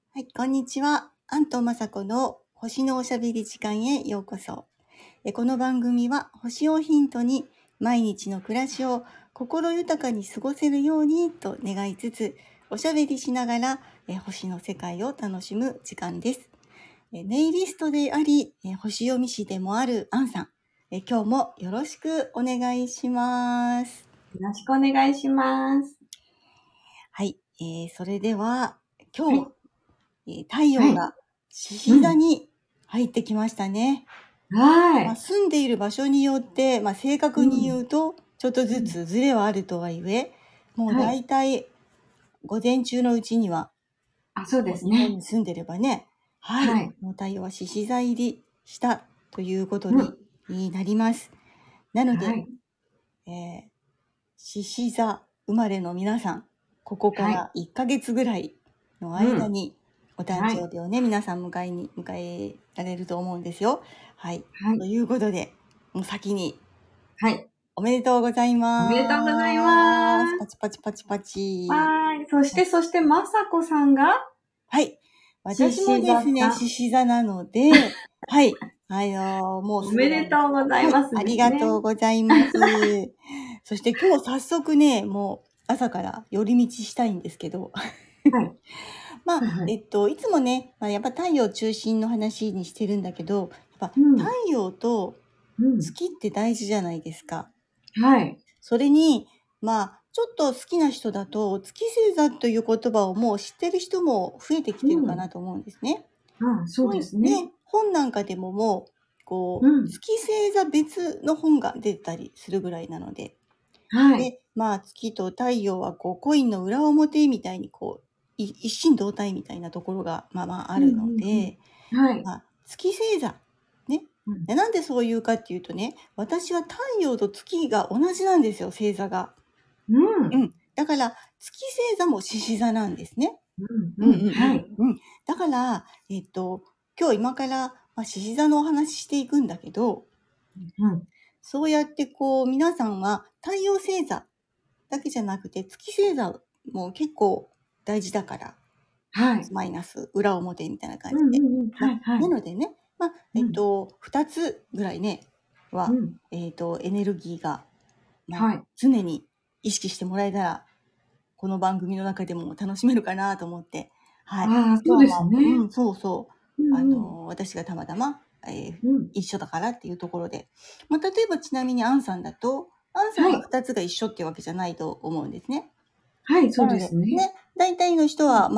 はい、こんにちは。安藤雅子の星のおしゃべり時間へようこそ。この番組は星をヒントに毎日の暮らしを心豊かに過ごせるようにと願いつつ、おしゃべりしながら星の世界を楽しむ時間です。ネイリストであり、星読み師でもあるアンさん、今日もよろしくお願いします。 よろしくお願いします。 はい、それでは今日、 はい。 太陽が獅子座に入ってきましたね。住んでいる場所によって、正確に言うと、ちょっとずつズレはあるとはいえ、もう大体午前中のうちには、 そうですね。 日本に住んでればね、もう太陽は獅子座入りしたということになります。なので、獅子座生まれの皆さん、ここから1ヶ月ぐらいの間にお誕生日をね、皆さん迎えられると思うんですよ。はい。ということで、もう先に、おめでとうございます。 おめでとうございます。 パチパチパチパチ。 そして、まさこさんがはい。私もですね、獅子座なので、はい。もうおめでとうございます、 ありがとうございます。そして今日早速ね、もう朝から寄り道したいんですけど。いつもね、やっぱ太陽中心の話にしてるんだけど、やっぱ太陽と月って大事じゃないですか。それに、ちょっと好きな人だと、月星座という言葉をもう知ってる人も増えてきてるかなと思うんですね。 そうですね。 本なんかでももう、月星座別の本が出たりするぐらいなので。で、月と太陽はコインの裏表みたいに一心同体みたいなところがあるので、月星座ね、なんでそういうかっていうとね、私は太陽と月が同じなんですよ、星座が。だから月星座も獅子座なんですね。だから、今から獅子座のお話していくんだけど、そうやって皆さんは太陽星座だけじゃなくて月星座も結構大事だから、マイナス裏表みたいな感じで。なのでね、2つぐらいねは、エネルギーが、常に意識してもらえたらこの番組の中でも楽しめるかなと思って、 そうですね。 私がたまたま、一緒だからっていうところで、例えばちなみにアンさんだと、アンさんは2つが一緒っていうわけじゃないと思うんですね。 そうですね。 大体の人は、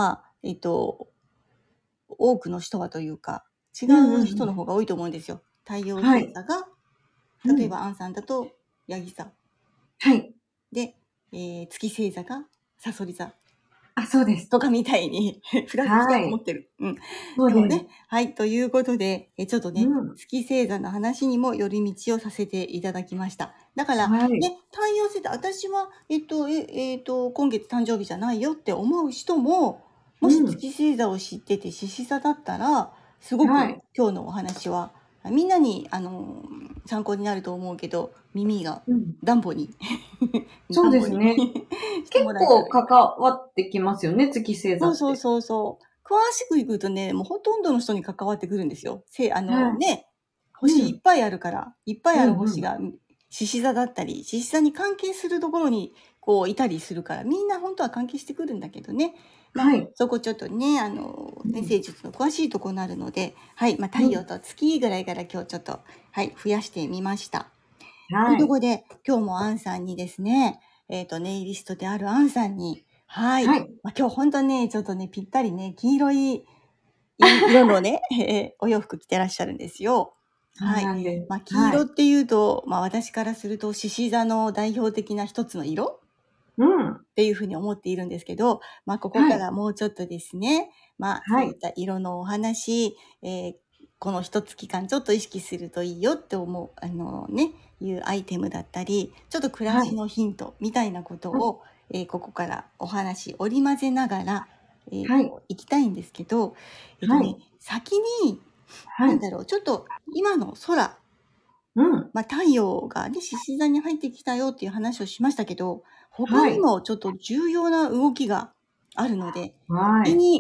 多くの人はというか、違う人の方が多いと思うんですよ。太陽星座が、例えばアンさんだと、ヤギ座。で、月星座が、サソリ座。 そうです。 とかみたいに、2つ持ってる。そうね。ということで、ちょっとね、月星座の話にも寄り道をさせていただきました。だから、太陽星座、私は、今月誕生日じゃないよって思う人も、もし月星座を知ってて獅子座だったら、すごく今日のお話は、みんなに、参考になると思うけど、耳が暖房に。 そうですね。結構関わってきますよね、月星座って。 そう。詳しくいくとね、もうほとんどの人に関わってくるんですよ。星いっぱいあるから、いっぱいある星が獅子座だったり、獅子座に関係するところにいたりするから、みんな本当は関係してくるんだけどね。そこちょっとね、天星術の詳しいところになるので、太陽と月ぐらいから今日ちょっと、増やしてみました。というところで、今日もアンさんにですね、ネイリストであるアンさんに、今日本当ね、ちょっとね、ぴったりね、黄色い色のね、お洋服着てらっしゃるんですよ。黄色っていうと、私からすると獅子座の代表的な一つの色っていうふうに思っているんですけど、ここからもうちょっとですね、そういった色のお話、この一月間ちょっと意識するといいよって思う、いうアイテムだったり、ちょっと暮らしのヒントみたいなことを、ここからお話織り交ぜながら、いきたいんですけど、先に、ちょっと今の空、太陽がね、獅子座に入ってきたよっていう話をしましたけど、他にもちょっと重要な動きがあるので、先に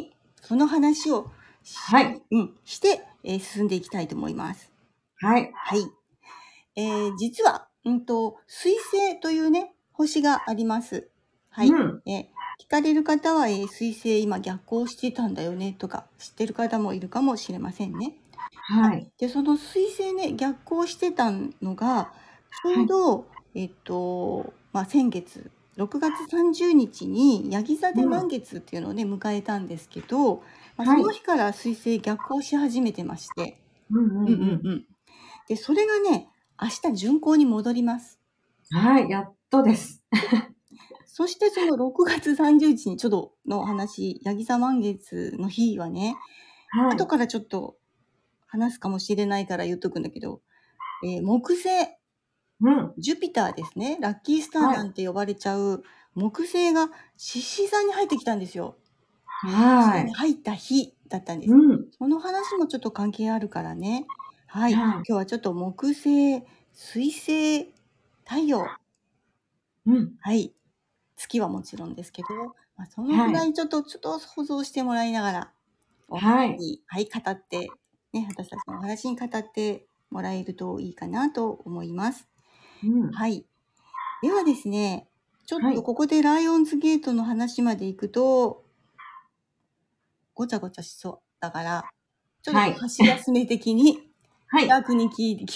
その話をはい。 して、進んでいきたいと思います。 はい。 はい。実は、水星というね、星があります。はい。 うん。 聞かれる方は、水星今逆行してたんだよねとか知ってる方もいるかもしれませんね。 はい。 で、その水星ね、逆行してたのが、ちょうど、先月、6月30日にヤギ座で満月っていうのをね、迎えたんですけど、その日から水星逆行し始めてまして、で、それがね、明日巡行に戻ります。 はい、やっとです。 そしてその6月30日にちょっとの話、ヤギ座満月の日はね、 はい。 後からちょっと話すかもしれないから言っとくんだけど、木星、ジュピターですね、ラッキースターなんて呼ばれちゃう木星が獅子座に入ってきたんですよ。獅子座に入った日だったんです。その話もちょっと関係あるからね。はい。今日はちょっと木星、水星、太陽。はい。月はもちろんですけど、そのぐらいちょっと想像してもらいながら、 はい。 はい、語って、ね、私たちのお話に語ってもらえるといいかなと思います。はい。ではですね、ちょっとここでライオンズゲートの話まで行くと、ごちゃごちゃしそうだから、ちょっと箸休め的に、気楽に、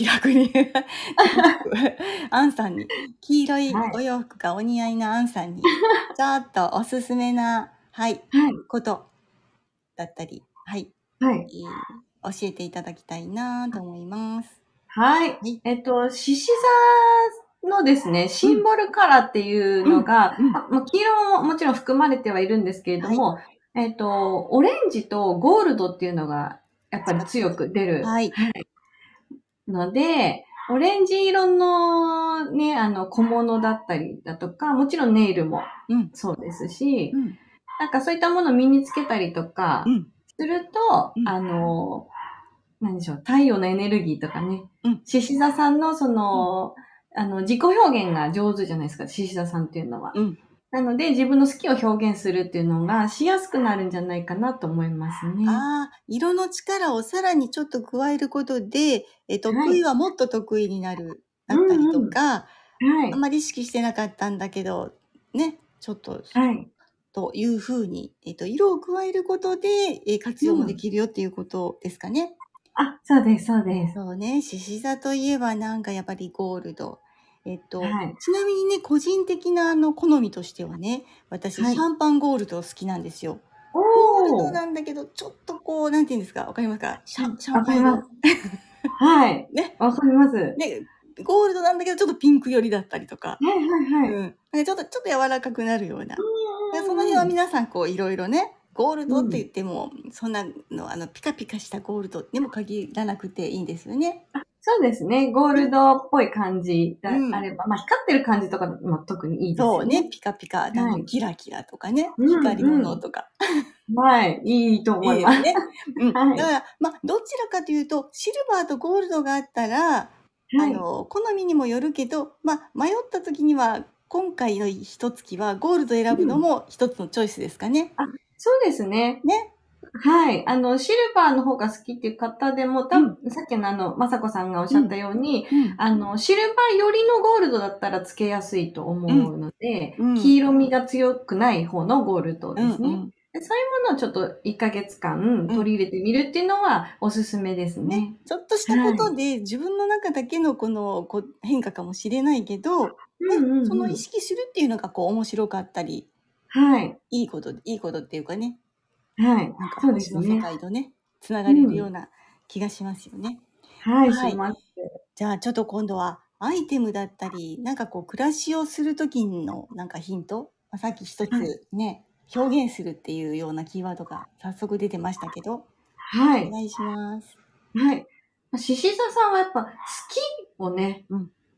アンさんに、黄色いお洋服がお似合いなアンさんに、ちょっとおすすめな、ことだったり、教えていただきたいなと思います。 はい。獅子座のですね、シンボルカラーっていうのが、黄色ももちろん含まれてはいるんですけれども、オレンジとゴールドっていうのが、やっぱり強く出る。ので、オレンジ色のね、小物だったりだとか、もちろんネイルもそうですし、なんかそういったものを身につけたりとか、すると、何でしょう、太陽のエネルギーとかね、獅子座さんのその、自己表現が上手じゃないですか、獅子座さんっていうのは。なので、自分の好きを表現するっていうのがしやすくなるんじゃないかなと思いますね。 色の力をさらにちょっと加えることで、得意はもっと得意になる、だったりとか、あんまり意識してなかったんだけど、ね、ちょっと、というふうに、色を加えることで、活用もできるよっていうことですかね。 そうです、そうです。 そうね、獅子座といえばなんかやっぱりゴールド。ちなみにね、個人的な好みとしてはね、私、シャンパンゴールド好きなんですよ。ゴールドなんだけど、ちょっとこう、なんて言うんですか、わかりますか？シャンパン色。 はい。ね。わかります。 ね、ゴールドなんだけど、ちょっとピンク寄りだったりとか。ちょっと柔らかくなるような。その辺は皆さん、こう、いろいろね、ゴールドって言っても、そんなの、ピカピカしたゴールドにも限らなくていいんですよね。 そうですね。ゴールドっぽい感じであれば、光ってる感じとかも特にいいですよね。 そうね、ピカピカ、キラキラとかね、光り物とか。 はい、いいと思います。 ね。だから、どちらかというと、シルバーとゴールドがあったら、好みにもよるけど、迷った時には、今回の一月はゴールド選ぶのも一つのチョイスですかね。 そうですね。 ね。 はい。シルバーの方が好きっていう方でも、さっきのまさこさんがおっしゃったように、シルバー寄りのゴールドだったらつけやすいと思うので、黄色みが強くない方のゴールドですね。そういうものをちょっと1ヶ月間取り入れてみるっていうのはおすすめですね。 ちょっとしたことで、自分の中だけの変化かもしれないけど、その意識するっていうのが面白かったり、いいことっていうかね。なんか星の世界とね、つながれるような気がしますよね。 します。 じゃあちょっと今度はアイテムだったり、なんか暮らしをするときのなんかヒント、さっき一つね、表現するっていうようなキーワードが早速出てましたけど、お願いします。 獅子座さんはやっぱ好きをね、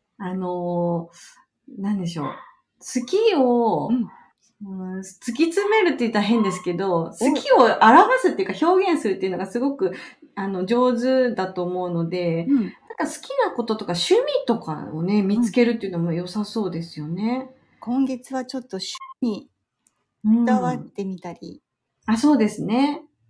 なんでしょう。好きを、突き詰めるって言ったら変ですけど、好きを表すっていうか表現するっていうのがすごく、上手だと思うので、なんか好きなこととか趣味とかをね、見つけるっていうのも良さそうですよね。 今月はちょっと趣味にこだわってみたり。 そうですね。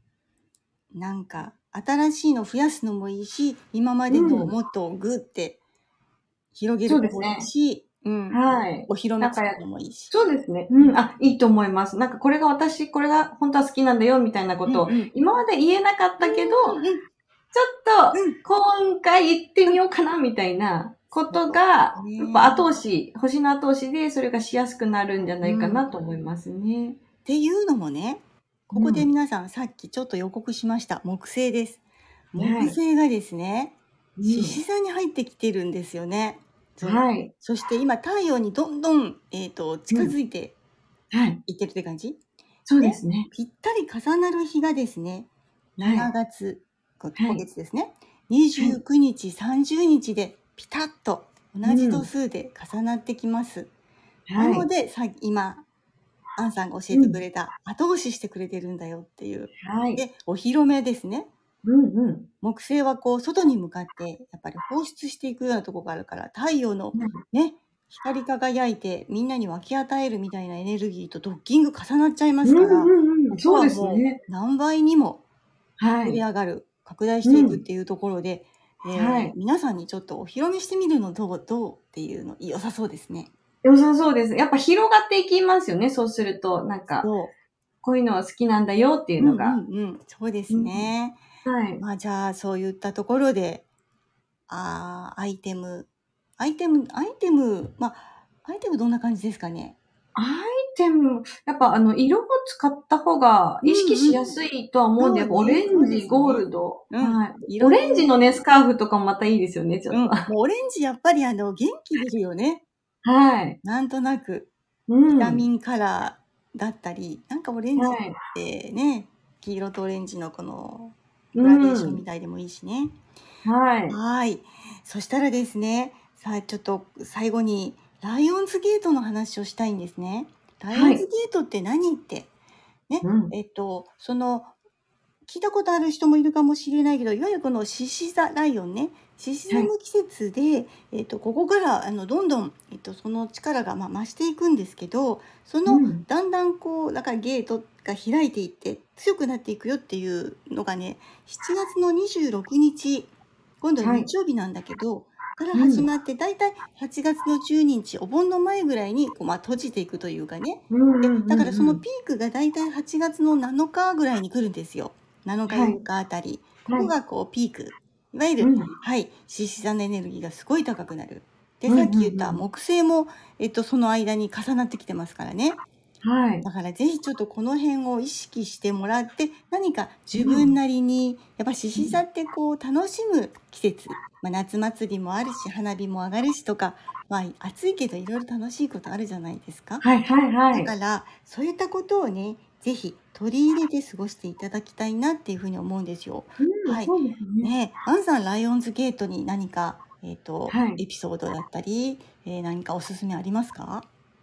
なんか新しいの増やすのもいいし、今までのをもっとグッて広げるのもいいし、 はい。 お披露目するのもいいし。 そうですね。いいと思います。なんかこれが本当は好きなんだよみたいなことを、今まで言えなかったけど、ちょっと今回言ってみようかなみたいなことが、やっぱ星の後押しでそれがしやすくなるんじゃないかなと思いますね。 っていうのもね、ここで皆さんさっきちょっと予告しました。木星です。木星がですね、獅子座に入ってきてるんですよね。 はい。 そして今太陽にどんどん、近づいていってるって感じ、 そうですね。 ぴったり重なる日がですね、7月、今月ですね、29日、30日でピタッと同じ度数で重なってきます。なので、今、アンさんが教えてくれた、後押ししてくれてるんだよっていう。で、お披露目ですね。木星はこう、外に向かって、やっぱり放出していくようなところがあるから、太陽のね、光り輝いてみんなに分け与えるみたいなエネルギーとドッキング重なっちゃいますから、 そうですね。 何倍にも膨れ上がる、拡大していくっていうところで、皆さんにちょっとお披露目してみるのどうっていうの良さそうですね。 良さそうです。やっぱ広がっていきますよね。そうすると、なんか、こういうのは好きなんだよっていうのが。 そうですね。まあじゃあそういったところで、アイテム、まあ、アイテムどんな感じですかね。 アイテム、やっぱ色を使った方が意識しやすいとは思うんで、オレンジ、ゴールド。オレンジのね、スカーフとかもまたいいですよね、ちょっと。 もうオレンジやっぱり元気出るよね。なんとなく、ビタミンカラーだったり、なんかオレンジってね、黄色とオレンジのこのグラデーションみたいでもいいしね。はい。そしたらですね、さあちょっと最後にライオンズゲートの話をしたいんですね。ライオンズゲートって何って、ね、その聞いたことある人もいるかもしれないけど、いわゆるこの獅子座ライオンね、獅子座の季節で、ここからどんどん、その力が増していくんですけど、そのだんだんこうだからゲートが開いていって強くなっていくよっていうのがね、7月の26日、今度は日曜日なんだけど、から始まって、だいたい8月の12日、お盆の前ぐらいにこう、閉じていくというかね。だからそのピークがだいたい8月の7日ぐらいに来るんですよ。7日、8日あたり。ここがこうピーク。いわゆる、獅子座のエネルギーがすごい高くなる。で、さっき言った木星も、その間に重なってきてますからね。だからぜひちょっとこの辺を意識してもらって、何か自分なりに、やっぱ獅子座ってこう楽しむ季節。夏祭りもあるし、花火も上がるしとか、暑いけどいろいろ楽しいことあるじゃないですか。だから、そういったことをね、ぜひ取り入れて過ごしていただきたいなっていうふうに思うんですよ。ね、アンさん、ライオンズゲートに何か、エピソードだったり、何かおすすめありますか？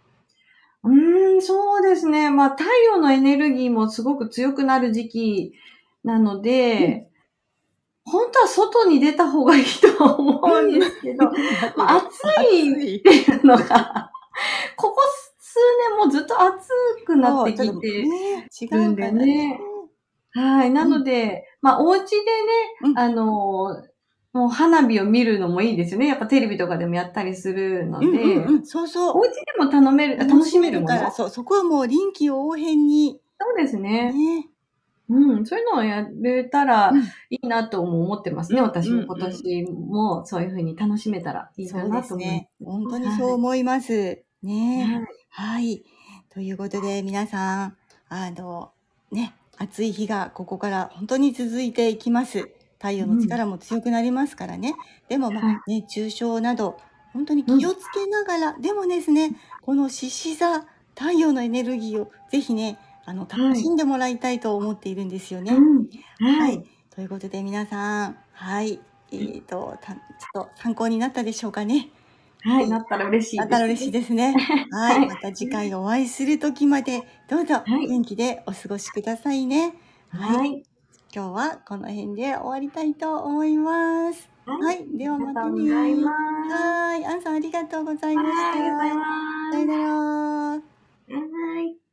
そうですね。太陽のエネルギーもすごく強くなる時期なので、本当は外に出た方がいいと思うんですけど、暑いっていうのが、ここ数年もずっと暑くなってきてるんでね。なので、お家でね、もう花火を見るのもいいですよね。やっぱテレビとかでもやったりするので、 そうそう。 お家でも楽しめるもの。 から、そこはもう臨機応変に。 そうですね。そういうのをやれたらいいなとも思ってますね。私も今年もそういう風に楽しめたらいいかなと思います。 本当にそう思います。ね。はい。ということで皆さん、ね、暑い日がここから本当に続いていきます。太陽の力も強くなりますからね。でも熱中症など、本当に気をつけながら、でもですね、この獅子座、太陽のエネルギーをぜひね、楽しんでもらいたいと思っているんですよね。ということで皆さん、ちょっと参考になったでしょうかね。 なったら嬉しいです。 なったら嬉しいですね。また次回お会いする時まで、どうぞ元気でお過ごしくださいね。今日はこの辺で終わりたいと思います。ではまたね。アンさんありがとうございました。 ありがとうございます。 さよなら。